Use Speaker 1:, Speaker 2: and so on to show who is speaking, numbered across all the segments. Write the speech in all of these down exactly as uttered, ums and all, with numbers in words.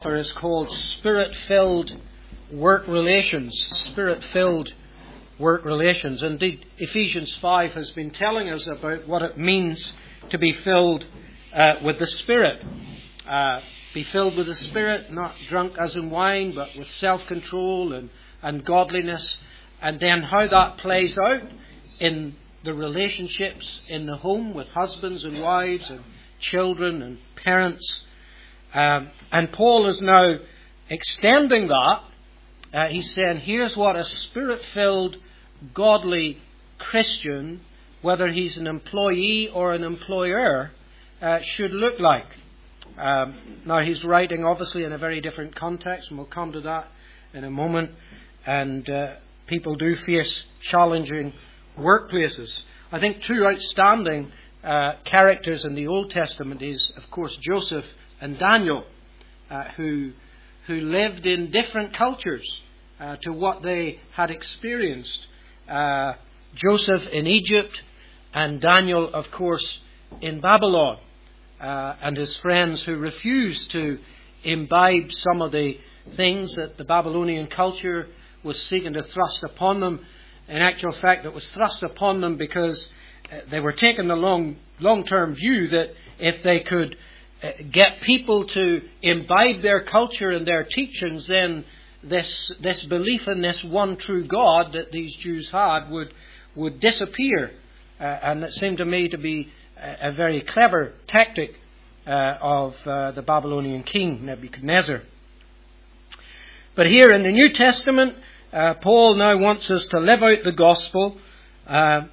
Speaker 1: Is called Spirit-Filled Work Relations. Spirit-Filled Work Relations. Indeed, Ephesians five has been telling us about what it means to be filled uh, with the Spirit. Uh, be filled with the Spirit, not drunk as in wine, but with self-control and, and godliness. And then how that plays out in the relationships in the home with husbands and wives and children and parents. Um, and Paul is now extending that. Uh, he's saying, here's what a Spirit-filled, godly Christian, whether he's an employee or an employer, uh, should look like. Um, now, he's writing, obviously, in a very different context, and we'll come to that in a moment. And uh, people do face challenging workplaces. I think two outstanding uh, characters in the Old Testament is, of course, Joseph and Daniel, uh, who who lived in different cultures uh, to what they had experienced. Uh, Joseph in Egypt, and Daniel, of course, in Babylon, uh, and his friends who refused to imbibe some of the things that the Babylonian culture was seeking to thrust upon them. In actual fact, it was thrust upon them because uh, they were taking the long long-term view that if they could get people to imbibe their culture and their teachings, then this this belief in this one true God that these Jews had would would disappear. Uh, and it seemed to me to be a, a very clever tactic uh, of uh, the Babylonian king, Nebuchadnezzar. But here in the New Testament, uh, Paul now wants us to live out the gospel uh,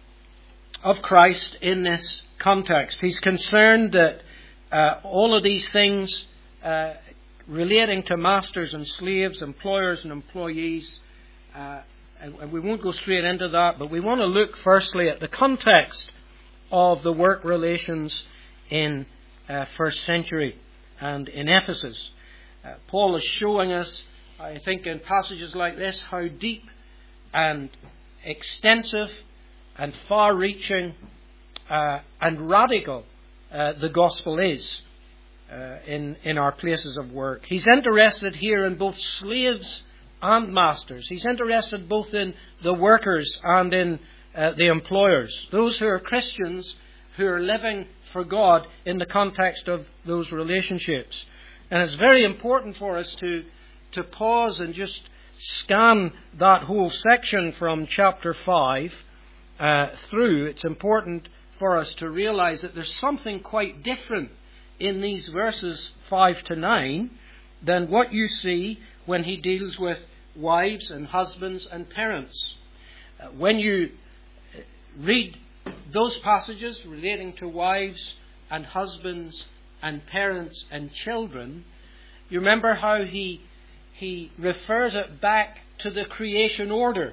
Speaker 1: of Christ in this context. He's concerned that Uh, all of these things uh, relating to masters and slaves, employers and employees, uh, and, and we won't go straight into that, but we want to look firstly at the context of the work relations in uh, first century and in Ephesus. Uh, Paul is showing us, I think, in passages like this, how deep and extensive and far-reaching uh, and radical Uh, the gospel is uh, in, in our places of work. He's interested here in both slaves and masters. He's interested both in the workers and in uh, the employers. Those who are Christians who are living for God in the context of those relationships. And it's very important for us to, to pause and just scan that whole section from chapter five uh, through. It's important for us to realize that there's something quite different in these verses five to nine than what you see when he deals with wives and husbands and parents. Uh, when you read those passages relating to wives and husbands and parents and children, you remember how he he refers it back to the creation order.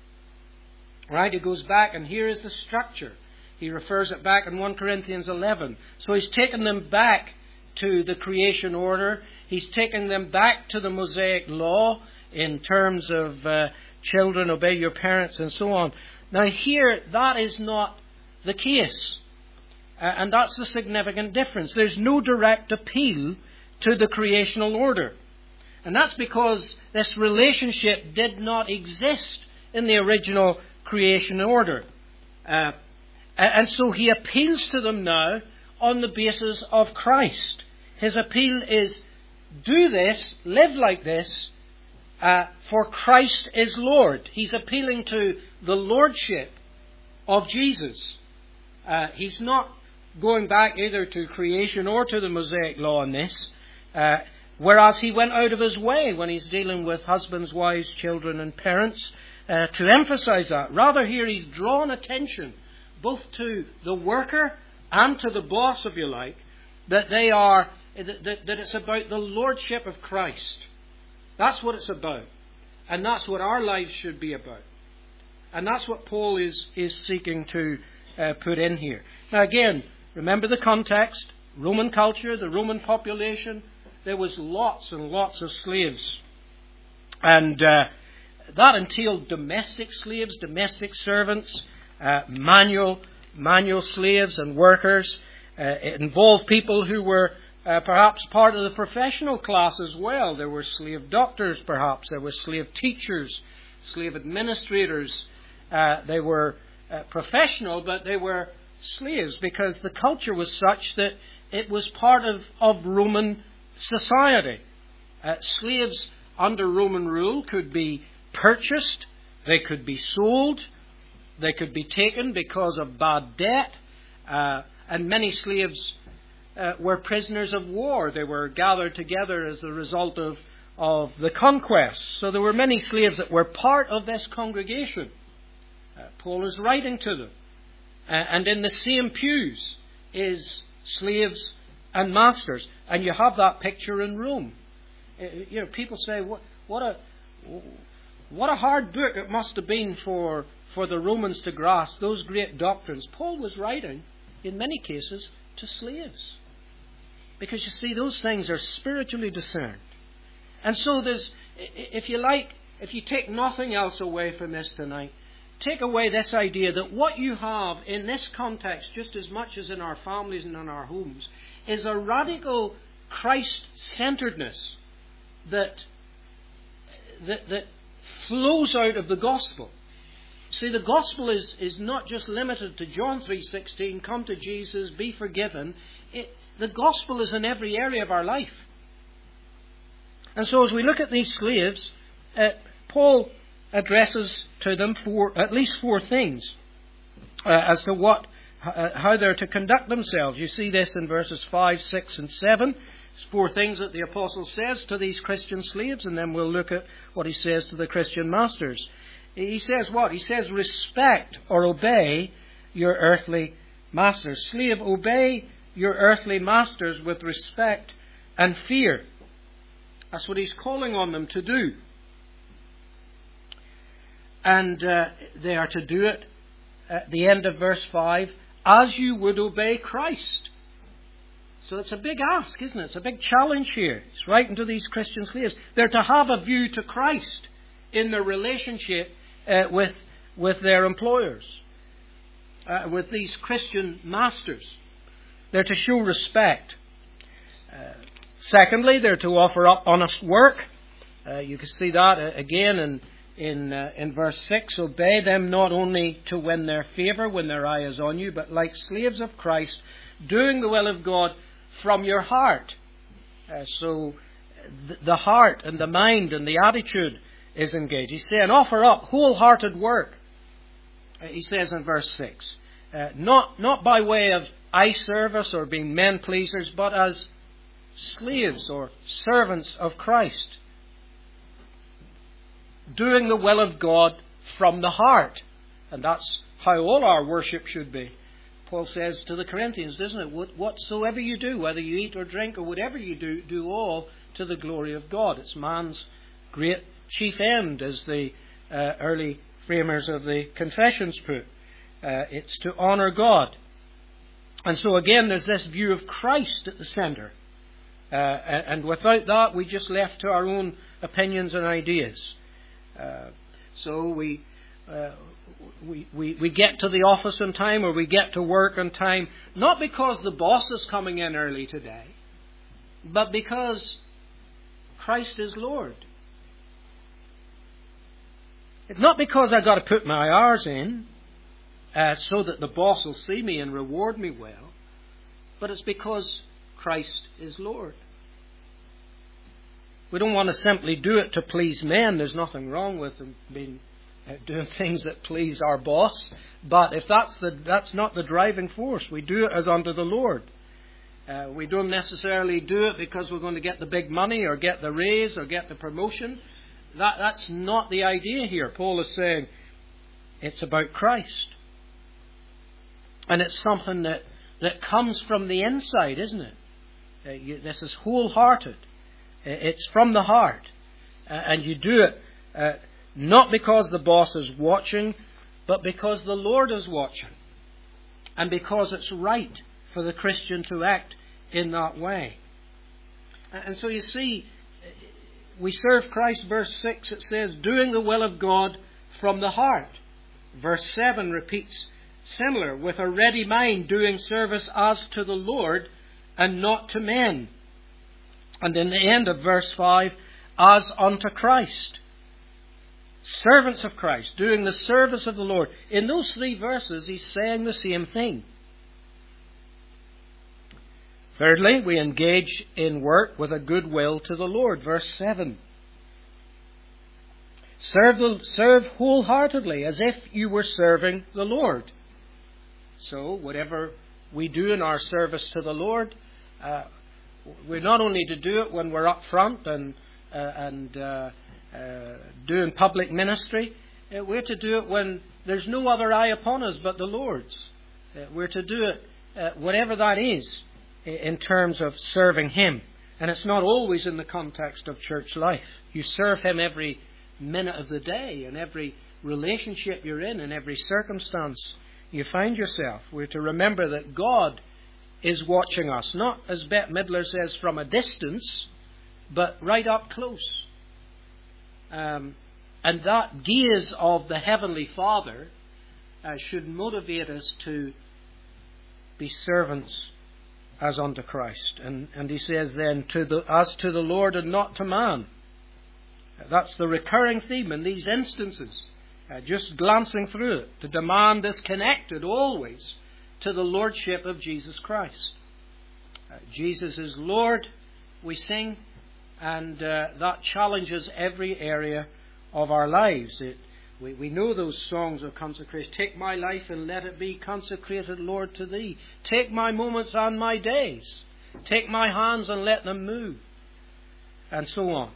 Speaker 1: Right? It goes back, and here is the structure. He refers it back in First Corinthians eleven. So he's taken them back to the creation order. He's taken them back to the Mosaic law in terms of uh, children, obey your parents, and so on. Now here, that is not the case. Uh, and that's the significant difference. There's no direct appeal to the creational order. And that's because this relationship did not exist in the original creation order. Uh, And so he appeals to them now on the basis of Christ. His appeal is, do this, live like this, uh, for Christ is Lord. He's appealing to the lordship of Jesus. Uh, he's not going back either to creation or to the Mosaic law on this, uh, whereas he went out of his way when he's dealing with husbands, wives, children and parents uh, to emphasize that. Rather here he's drawn attention both to the worker and to the boss, if you like, that they are, that, that it's about the lordship of Christ. That's what it's about. And that's what our lives should be about. And that's what Paul is, is seeking to uh, put in here. Now again, remember the context. Roman culture, the Roman population, there was lots and lots of slaves. And uh, that entailed domestic slaves, domestic servants, Uh, manual manual slaves and workers. Uh, it involved people who were uh, perhaps part of the professional class as well. There were slave doctors, perhaps. There were slave teachers, slave administrators. Uh, they were uh, professional, but they were slaves because the culture was such that it was part of, of Roman society. Uh, slaves under Roman rule could be purchased, they could be sold, they could be taken because of bad debt, uh, and many slaves uh, were prisoners of war. They were gathered together as a result of, of the conquest. So there were many slaves that were part of this congregation. Uh, Paul is writing to them. Uh, and in the same pews is slaves and masters. And you have that picture in Rome. Uh, you know, people say, what, what a what a hard book it must have been for, for the Romans to grasp those great doctrines. Paul was writing, in many cases, to slaves. Because you see, those things are spiritually discerned. And so there's, if you like, if you take nothing else away from this tonight, take away this idea that what you have in this context, just as much as in our families and in our homes, is a radical Christ-centeredness that, that, that flows out of the gospel. See, the gospel is, is not just limited to John three sixteen, come to Jesus, be forgiven. It, the gospel is in every area of our life. And so as we look at these slaves, uh, Paul addresses to them four, at least four things uh, as to what, uh, how they're to conduct themselves. You see this in verses five, six and seven. There's four things that the apostle says to these Christian slaves, and then we'll look at what he says to the Christian masters. He says what? He says, respect or obey your earthly masters. Slave, obey your earthly masters with respect and fear. That's what he's calling on them to do. And uh, they are to do it at the end of verse five, as you would obey Christ. So it's a big ask, isn't it? It's a big challenge here. It's writing to these Christian slaves. They're to have a view to Christ in their relationship uh, with, with their employers, uh, with these Christian masters. They're to show respect. Uh, secondly, they're to offer up honest work. Uh, you can see that uh, again in In, uh, in verse six, obey them not only to win their favour when their eye is on you, but like slaves of Christ, doing the will of God from your heart. Uh, so th- the heart and the mind and the attitude is engaged. He's saying, offer up wholehearted work. Uh, he says in verse six, uh, not, not by way of eye service or being men pleasers, but as slaves or servants of Christ. Doing the will of God from the heart. And that's how all our worship should be. Paul says to the Corinthians, doesn't it? Whatsoever you do, whether you eat or drink or whatever you do, do all to the glory of God. It's man's great chief end, as the uh, early framers of the Confessions put. Uh, it's to honour God. And so again, there's this view of Christ at the centre. Uh, and without that, we just left to our own opinions and ideas. Uh, so we, uh, we we we get to the office on time, or we get to work on time, not because the boss is coming in early today, but because Christ is Lord. It's not because I've got to put my hours in uh, so that the boss will see me and reward me well, but it's because Christ is Lord. We don't want to simply do it to please men. There's nothing wrong with them being uh, doing things that please our boss. But if that's the that's not the driving force, we do it as unto the Lord. Uh, we don't necessarily do it because we're going to get the big money or get the raise or get the promotion. That that's not the idea here. Paul is saying it's about Christ, and it's something that that comes from the inside, isn't it? Uh, you, this is wholehearted. It's from the heart. Uh, and you do it uh, not because the boss is watching, but because the Lord is watching. And because it's right for the Christian to act in that way. And so you see, we serve Christ, verse six, it says, doing the will of God from the heart. Verse seven repeats similar, with a ready mind, doing service as to the Lord and not to men. And in the end of verse five, as unto Christ. Servants of Christ, doing the service of the Lord. In those three verses, he's saying the same thing. Thirdly, we engage in work with a good will to the Lord. Verse seven. Serve, the, serve wholeheartedly as if you were serving the Lord. So, whatever we do in our service to the Lord, uh, we're not only to do it when we're up front and, uh, and uh, uh, doing public ministry, uh, we're to do it when there's no other eye upon us but the Lord's. Uh, we're to do it, uh, whatever that is, in terms of serving Him. And it's not always in the context of church life. You serve Him every minute of the day, in every relationship you're in, in every circumstance you find yourself. We're to remember that God is watching us, not, as Bette Midler says, from a distance, but right up close. Um, and that gaze of the Heavenly Father uh, should motivate us to be servants as unto Christ. And, and he says then, to the, as to the Lord and not to man. That's the recurring theme in these instances. Uh, just glancing through it, the demand is connected always to the Lordship of Jesus Christ. Uh, Jesus is Lord, we sing, and uh, that challenges every area of our lives. It, we, we know those songs of consecration. Take my life and let it be consecrated, Lord, to Thee. Take my moments and my days. Take my hands and let them move. And so on.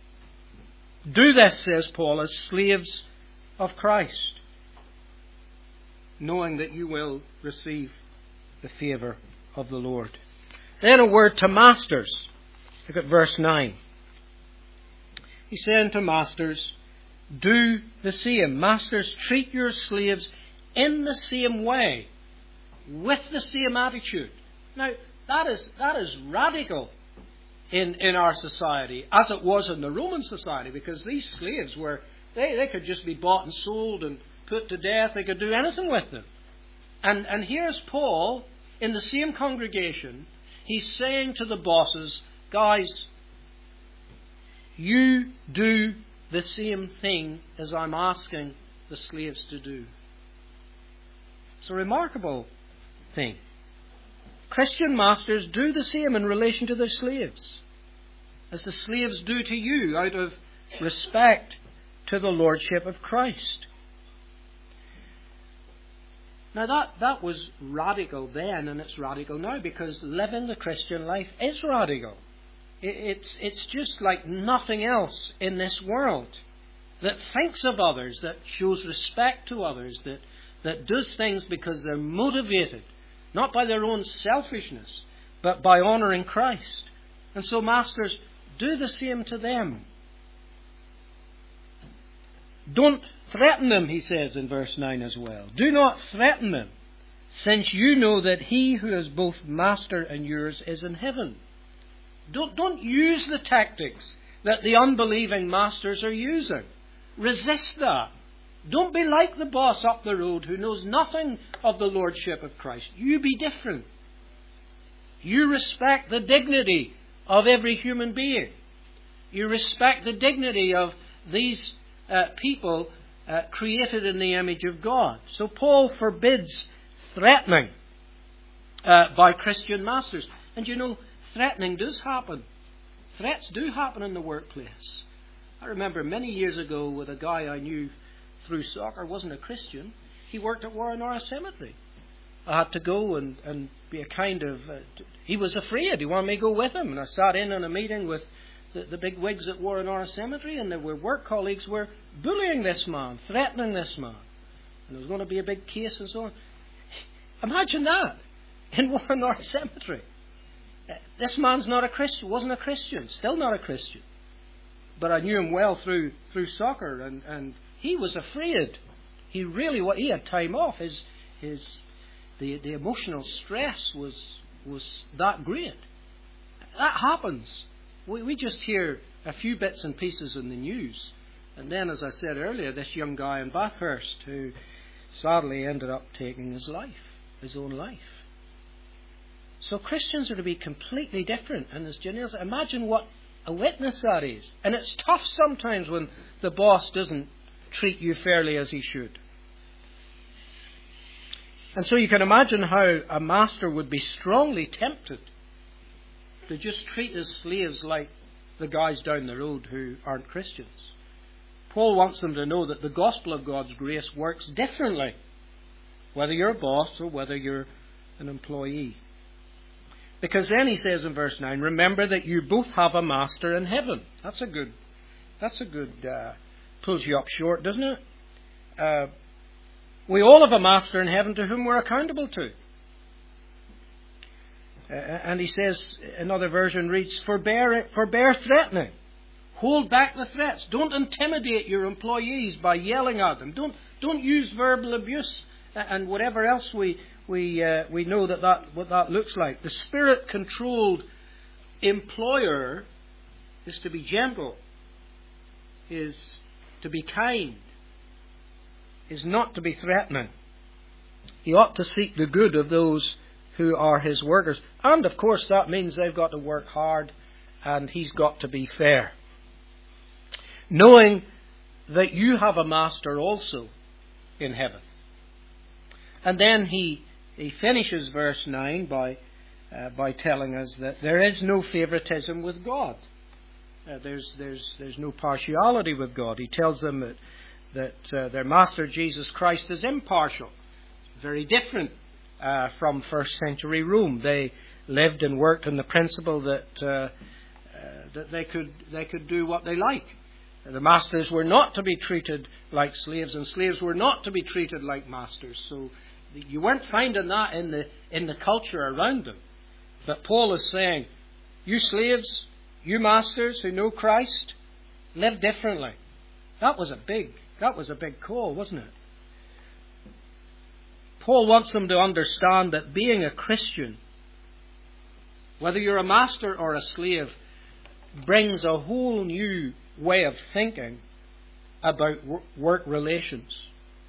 Speaker 1: Do this, says Paul, as slaves of Christ, knowing that you will receive the favour of the Lord. Then a word to masters. Look at verse nine. He's saying to masters, do the same. Masters, treat your slaves in the same way, with the same attitude. Now, that is that is radical in, in our society, as it was in the Roman society, because these slaves were, they, they could just be bought and sold and put to death. They could do anything with them. And, and here's Paul, in the same congregation, he's saying to the bosses, guys, you do the same thing as I'm asking the slaves to do. It's a remarkable thing. Christian masters do the same in relation to their slaves, as the slaves do to you, out of respect to the Lordship of Christ. Now that, that was radical then, and it's radical now, because living the Christian life is radical. It, it's, it's just like nothing else in this world, that thinks of others, that shows respect to others, that, that does things because they're motivated, not by their own selfishness, but by honouring Christ. And so, masters, do the same to them. Don't threaten them, he says in verse nine as well. Do not threaten them, since you know that He who is both master and yours is in heaven. Don't, don't use the tactics that the unbelieving masters are using. Resist that. Don't be like the boss up the road who knows nothing of the Lordship of Christ. You be different. You respect the dignity of every human being. You respect the dignity of these uh, people uh, created in the image of God. So Paul forbids threatening uh, by Christian masters. And you know, threatening does happen. Threats do happen in the workplace. I remember many years ago with a guy I knew through soccer, wasn't a Christian. He worked at Warrenora Cemetery. I had to go and, and be a kind of... Uh, he was afraid. He wanted me to go with him. And I sat in on a meeting with the, the big wigs at Warrenora Cemetery, and there were work colleagues were bullying this man, threatening this man. And there was going to be a big case and so on. Imagine that in Warrenora Cemetery. Uh, this man's not a Christian, wasn't a Christian, still not a Christian. But I knew him well through through soccer, and, and he was afraid. He really, what he had time off. His his the the emotional stress was was that great. That happens. We we just hear a few bits and pieces in the news, and then, as I said earlier, this young guy in Bathurst who sadly ended up taking his life, his own life. So Christians are to be completely different. And as Janelle said, imagine what a witness that is. And it's tough sometimes when the boss doesn't treat you fairly as he should. And so you can imagine how a master would be strongly tempted to just treat his slaves like the guys down the road who aren't Christians. Paul wants them to know that the gospel of God's grace works differently, whether you're a boss or whether you're an employee. Because then he says in verse nine, remember that you both have a master in heaven. That's a good, that's a good, uh, pulls you up short, doesn't it? Uh, we all have a master in heaven to whom we're accountable to. Uh, and he says, another version reads, forbear, forbear threatening. Hold back the threats. Don't intimidate your employees by yelling at them. Don't, don't use verbal abuse and whatever else we we uh, we know that, that what that looks like. The Spirit-controlled employer is to be gentle, is to be kind, is not to be threatening. He ought to seek the good of those who are his workers. And of course that means they've got to work hard and he's got to be fair. Knowing that you have a master also in heaven. And then he he finishes verse nine by uh, by telling us that there is no favoritism with God. Uh, there's there's there's no partiality with God. He tells them that that uh, their master Jesus Christ is impartial. Very different uh, from first century Rome. They lived and worked on the principle that uh, uh, that they could they could do what they like. The masters were not to be treated like slaves, and slaves were not to be treated like masters. So you weren't finding that in the in the culture around them. But Paul is saying, you slaves, you masters who know Christ, live differently. That was a big that was a big call, wasn't it? Paul wants them to understand that being a Christian, whether you're a master or a slave, brings a whole new way of thinking about work relations.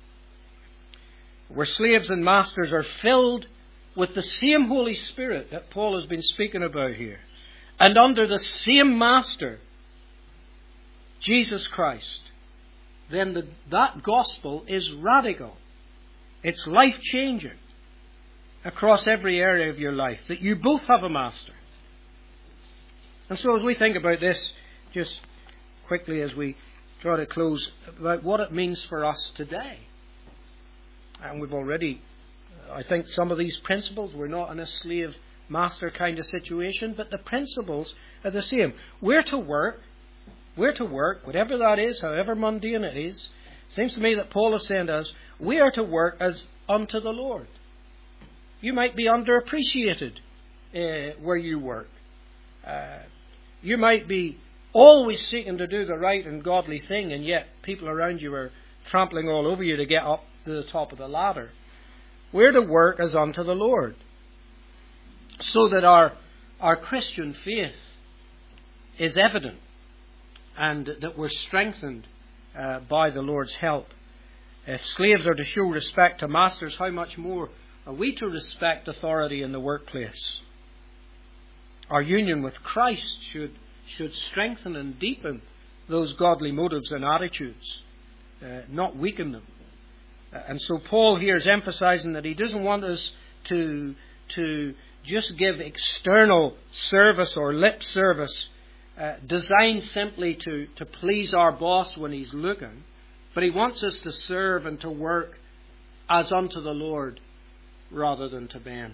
Speaker 1: Where slaves and masters are filled with the same Holy Spirit that Paul has been speaking about here, and under the same master, Jesus Christ, then the, that gospel is radical. It's life-changing across every area of your life, that you both have a master. And so as we think about this, just quickly as we try to close, about what it means for us today. And we've already, I think some of these principles, we're not in a slave-master kind of situation, but the principles are the same. We're to work, we're to work, whatever that is, however mundane it is. It seems to me that Paul is saying to us, we are to work as unto the Lord. You might be underappreciated uh, where you work. Uh, you might be always seeking to do the right and godly thing, and yet people around you are trampling all over you to get up to the top of the ladder. We're to work as unto the Lord, so that our our Christian faith is evident and that we're strengthened uh, by the Lord's help. If slaves are to show respect to masters, how much more are we to respect authority in the workplace? Our union with Christ should should strengthen and deepen those godly motives and attitudes, uh, not weaken them. Uh, and so Paul here is emphasizing that he doesn't want us to, to just give external service or lip service uh, designed simply to, to please our boss when he's looking, but he wants us to serve and to work as unto the Lord rather than to men.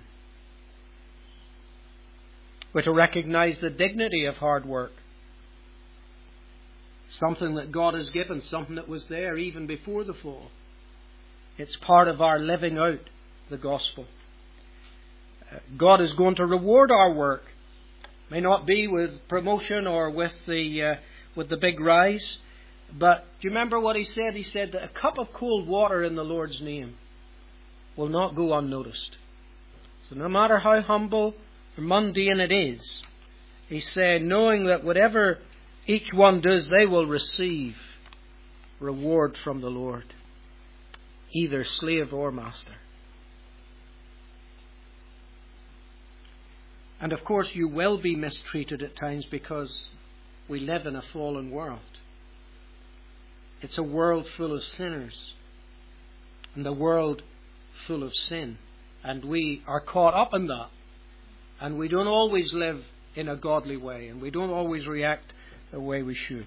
Speaker 1: We're to recognize the dignity of hard work. Something that God has given, something that was there even before the fall. It's part of our living out the gospel. Uh, God is going to reward our work. May not be with promotion or with the uh, with the big rise. But do you remember what he said? He said that a cup of cold water in the Lord's name will not go unnoticed. So no matter how humble mundane it is, he's saying, knowing that whatever each one does, they will receive reward from the Lord, either slave or master. And of course you will be mistreated at times because we live in a fallen world. It's a world full of sinners. And the world full of sin. And we are caught up in that. And we don't always live in a godly way. And we don't always react the way we should.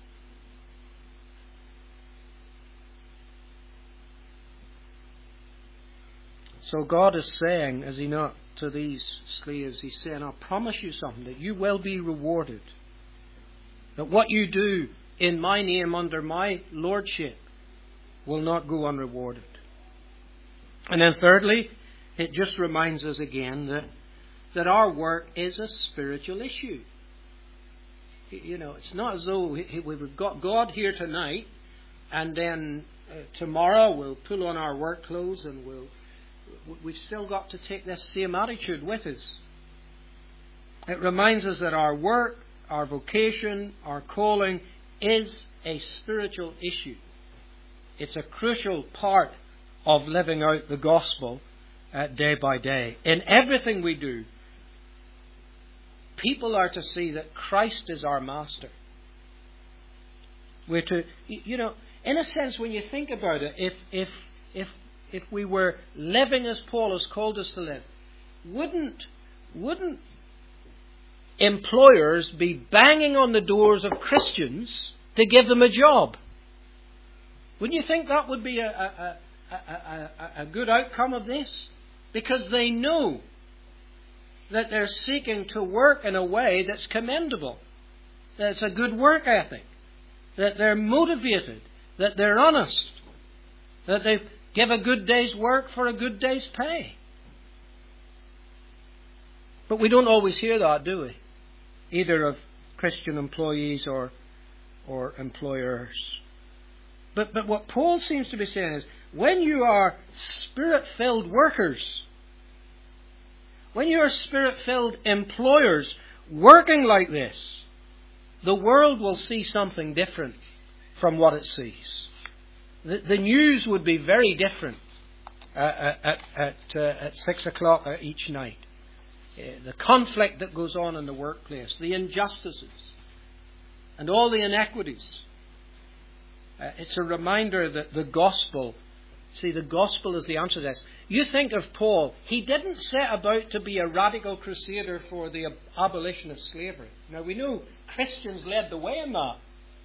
Speaker 1: So God is saying, is He not, to these slaves, He's saying, I promise you something, that you will be rewarded. That what you do in my name under my lordship will not go unrewarded. And then thirdly, it just reminds us again that, that our work is a spiritual issue. You know, it's not as though we've got God here tonight and then uh, tomorrow we'll pull on our work clothes and we'll We've still got to take this same attitude with us. It reminds us that our work, our vocation, our calling is a spiritual issue. It's a crucial part of living out the gospel uh, day by day. In everything we do, people are to see that Christ is our master. We're to, you know, in a sense, when you think about it, if if if If we were living as Paul has called us to live, wouldn't, wouldn't employers be banging on the doors of Christians to give them a job? Wouldn't you think that would be a, a, a, a, a good outcome of this? Because they know that they're seeking to work in a way that's commendable, that it's a good work ethic, that they're motivated, that they're honest, that they give a good day's work for a good day's pay. But we don't always hear that, do we? Either of Christian employees or or employers. But but what Paul seems to be saying is, when you are Spirit-filled workers, when you are Spirit-filled employers working like this, the world will see something different from what it sees. The, the news would be very different uh, at at, uh, at six o'clock each night. Uh, the conflict that goes on in the workplace, the injustices, and all the inequities. Uh, it's a reminder that the gospel, see, the gospel is the answer to this. You think of Paul, he didn't set about to be a radical crusader for the ab- abolition of slavery. Now we know Christians led the way in that.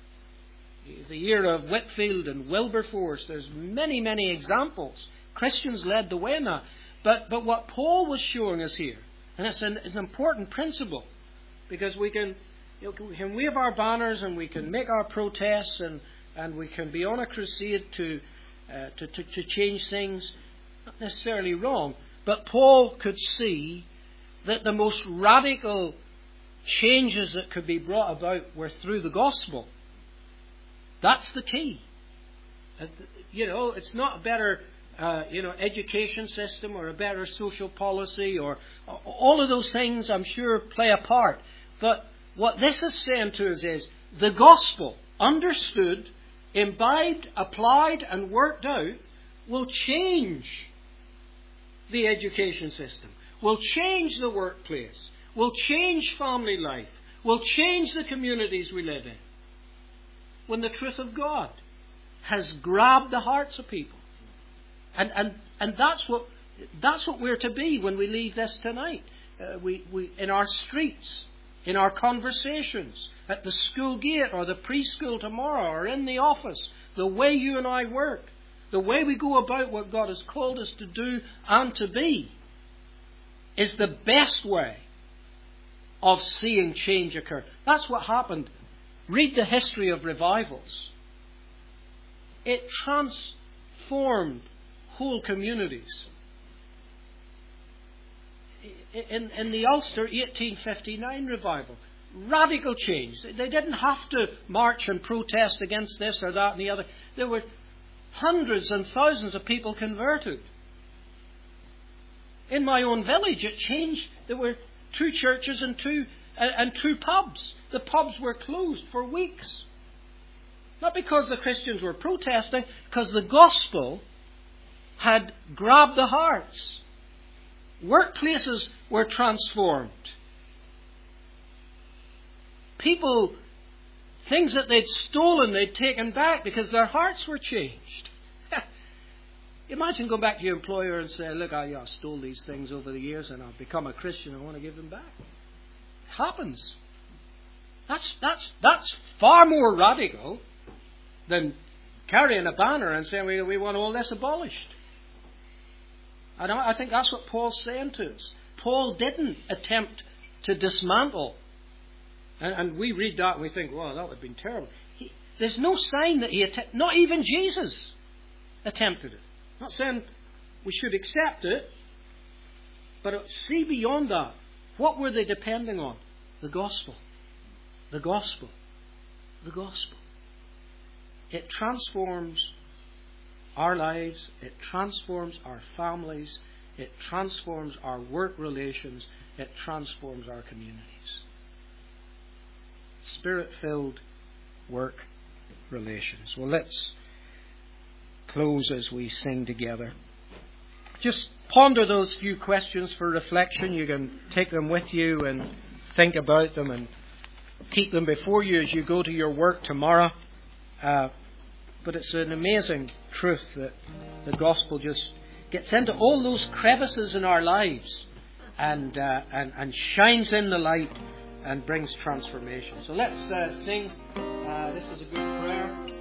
Speaker 1: The era of Whitefield and Wilberforce, there's many, many examples. Christians led the way in that. But but what Paul was showing us here, and it's an, it's an important principle, because we can, you know, we can wave our banners and we can make our protests and, and we can be on a crusade to, uh, to, to, to change things, not necessarily wrong. But Paul could see that the most radical changes that could be brought about were through the gospel. That's the key. You know, it's not a better, uh, you know, education system or a better social policy or all of those things, I'm sure, play a part. But what this is saying to us is the gospel, understood, imbibed, applied and worked out, will change the education system, will change the workplace, will change family life, will change the communities we live in. When the truth of God has grabbed the hearts of people. And and, and that's what that's what we're to be when we leave this tonight. Uh, we, we in our streets, in our conversations, at the school gate or the preschool tomorrow or in the office, the way you and I work, the way we go about what God has called us to do and to be, is the best way of seeing change occur. That's what happened. Read the history of revivals. It transformed whole communities. In, in the Ulster eighteen fifty-nine revival, radical change. They didn't have to march and protest against this or that and the other. There were hundreds and thousands of people converted. In my own village, it changed. There were two churches and two uh, and two pubs. The pubs were closed for weeks. Not because the Christians were protesting, because the gospel had grabbed the hearts. Workplaces were transformed. people, things that they'd stolen, they'd taken back because their hearts were changed. Imagine going back to your employer and saying, look, I, I stole these things over the years and I've become a Christian. I want to give them back. It happens. That's, that's, that's far more radical than carrying a banner and saying we, we want all this abolished. And I, I think that's what Paul's saying to us. Paul didn't attempt to dismantle. And, and we read that and we think, well, that would have been terrible. He, there's no sign that he attempted. Not even Jesus attempted it. Not saying we should accept it, but see beyond that. What were they depending on? The gospel. The gospel. The gospel. It transforms our lives. It transforms our families. It transforms our work relations. It transforms our communities. Spirit-filled work relations. Well, let's close as we sing together. Just ponder those few questions for reflection. You can take them with you and think about them and keep them before you as you go to your work tomorrow. Uh, but it's an amazing truth that the gospel just gets into all those crevices in our lives and uh, and, and shines in the light and brings transformation. So let's uh, sing. Uh, this is a good prayer.